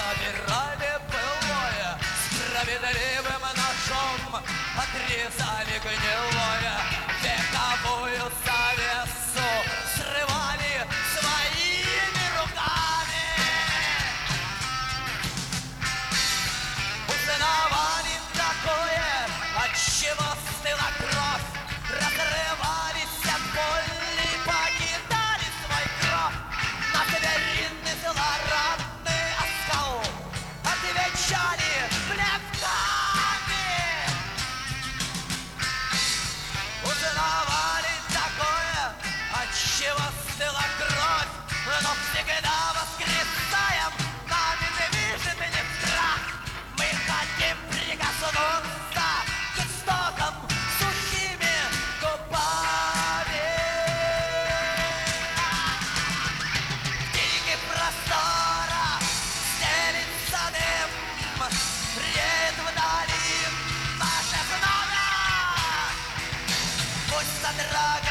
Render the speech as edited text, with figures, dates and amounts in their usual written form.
собирали былое, справедливым ножом отрезали гнилое, вековую завесу срывали своими руками. Узнавали такое, отчего стыла кровь, разрывались от боли, покидали свой кров. На звериный злорадный оскал отвечали плевками. Узнавали такое, отчего стыла кровь, но всегда воскресаем, нами движет не страх. Мы хотим прикоснуться к истокам сухими губами. В диких просторах стелится дым, реет вдали наше знамя. Пусть содрогается